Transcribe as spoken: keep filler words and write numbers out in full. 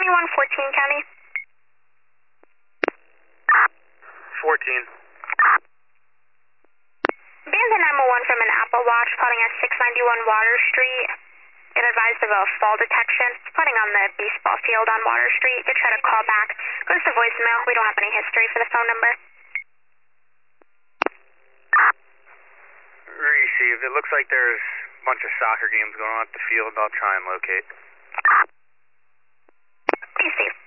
twenty-one fourteen County. fourteen. Bandit nine one one from an Apple Watch plotting at six ninety-one Water Street. It advised of a fall detection. It's plotting on the baseball field on Water Street. They try to call back. Goes to voicemail. We don't have any history for the phone number. Received. It looks like there's a bunch of soccer games going on at the field. I'll try and locate. Be safe.